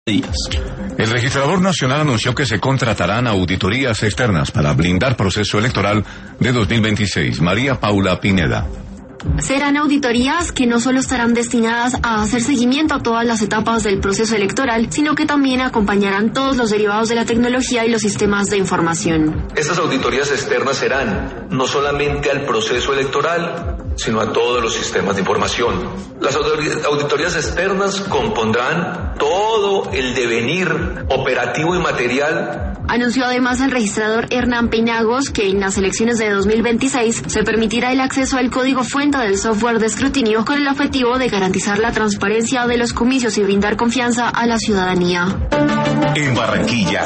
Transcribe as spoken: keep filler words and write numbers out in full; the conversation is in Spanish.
días. El registrador nacional anunció que se contratarán auditorías externas para blindar proceso electoral de dos mil veintiséis. María Paula Pineda. Serán auditorías que no solo estarán destinadas a hacer seguimiento a todas las etapas del proceso electoral, sino que también acompañarán todos los derivados de la tecnología y los sistemas de información. Estas auditorías externas serán no solamente al proceso electoral, sino a todos los sistemas de información. Las auditorías externas compondrán todo el devenir operativo y material. Anunció además el registrador Hernán Penagos que en las elecciones de dos mil veintiséis se permitirá el acceso al código fuente del software de escrutinio con el objetivo de garantizar la transparencia de los comicios y brindar confianza a la ciudadanía. En Barranquilla